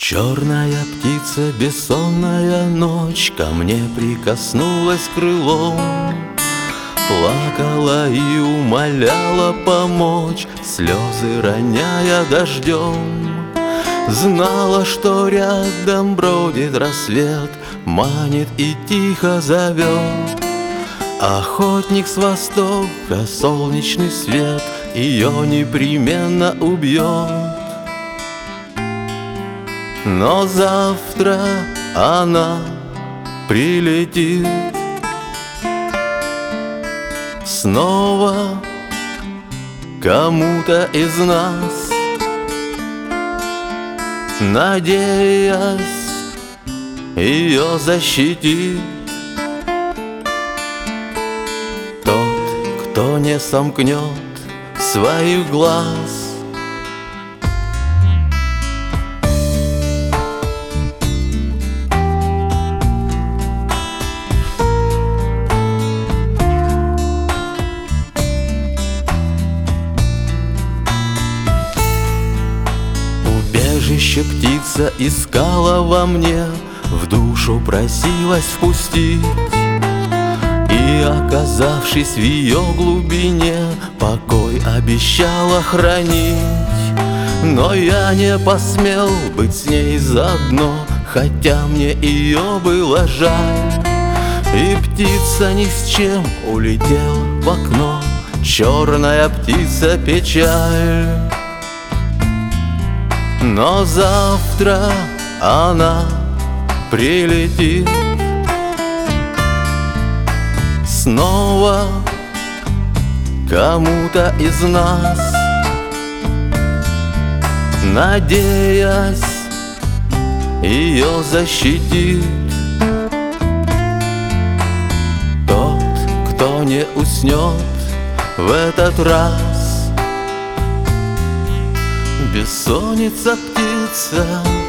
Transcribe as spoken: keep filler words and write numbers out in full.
Черная птица, бессонная ночь ко мне прикоснулась крылом, плакала и умоляла помочь, слезы роняя дождем. Знала, что рядом бродит рассвет, манит и тихо зовет. Охотник с востока, солнечный свет ее непременно убьет. Но завтра она прилетит снова кому-то из нас, надеясь, ее защитит тот, кто не сомкнет своих глаз. Убежище птица искала во мне, в душу просилась впустить, и, оказавшись в ее глубине, покой обещала хранить. Но я не посмел быть с ней заодно, хотя мне ее было жаль. И птица ни с чем улетела в окно, черная птица печаль. Но завтра она прилетит снова кому-то из нас, надеясь, ее защитит тот, кто не уснет в этот раз. Бессонница птица